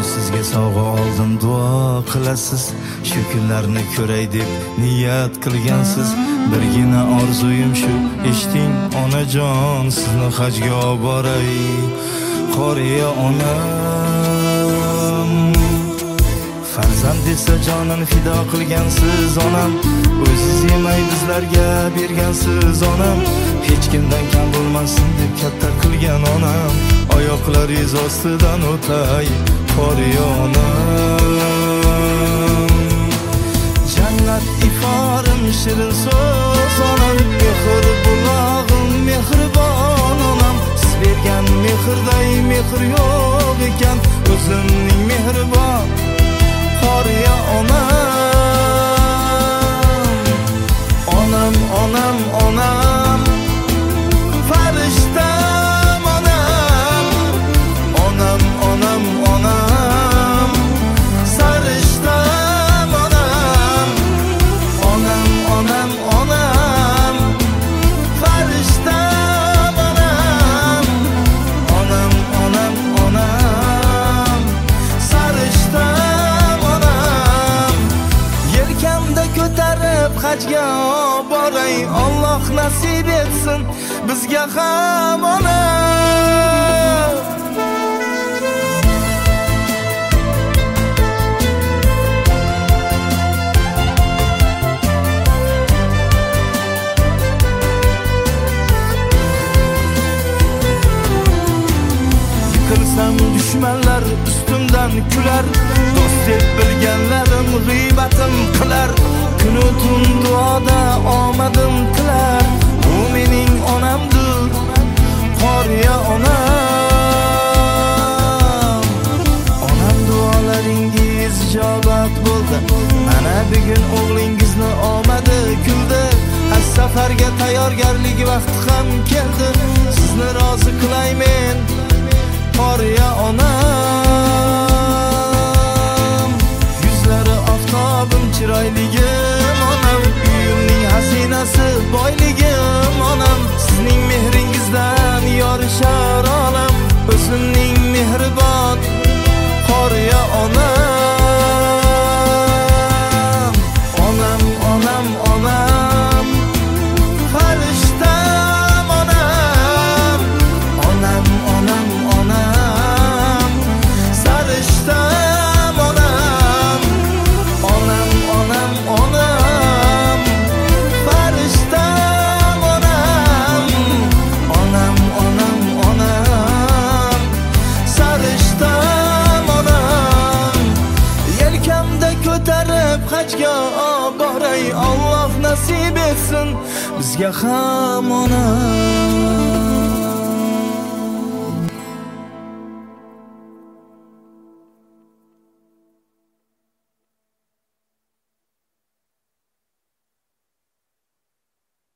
sizga sovg'a oldim, duo qilasiz. Shu kunlarni ko'ray deb niyat qilgansiz. Birgina orzuyim shu, eshiting onajon, sizni hajga olib boray. Qoriya onam, farzand desa jonini fido qilgansiz onam. O'ziz yemay bizlarga bergansiz onam. Hech kimdan kam bo'lmasin deb katta qilgan onam. Oyoqlaringiz ostidan o'tay, qoriya onam. Jannat iforim shirin so'z onam. Mehr bulog'im mehribon onam. Siz bergan mehrday mehr yo'q ekan. O'zimning mehribon qoriya onam. Onam, onam, onam, farishtam onam. Onam, onam, onam, sarishtam onam. Onam, onam, onam, farishtam onam. Onam, onam, onam, sarishtam onam. Yelkamda ko'tarib hajga boray, Alloh nasib etsin bizga ham onam. Yıkılsam düşmanlar üstümden güler. Dost deb bilganlarim g'iybatim qilar. Kunu tun duoda omadim tilar. U mening onamdir, qoriya onam. Onam duolaringiz ijobat bo'ldi. Mana bugun o'g'lingizni omadi kuldi. Har safarga tayyorgarlik vaqti ham keldi. Sizni rozi qilaymen, qoriya onam. Yuzlari oftobim chiroyligim onam. Uyimning hasinasi boyligim onam. Sizning mehringizdan yorishar olam. O'zimning mehribon qoriya onam. Onam, onam, onam, farishtam onam. Onam, onam, onam, sarishtam onam. Onam, onam, onam, farishtam onam. Onam, onam, onam, sarishtam onam. Yelkamda ko'tarib hajga boray, Alloh nasib etsin bizga ham onam.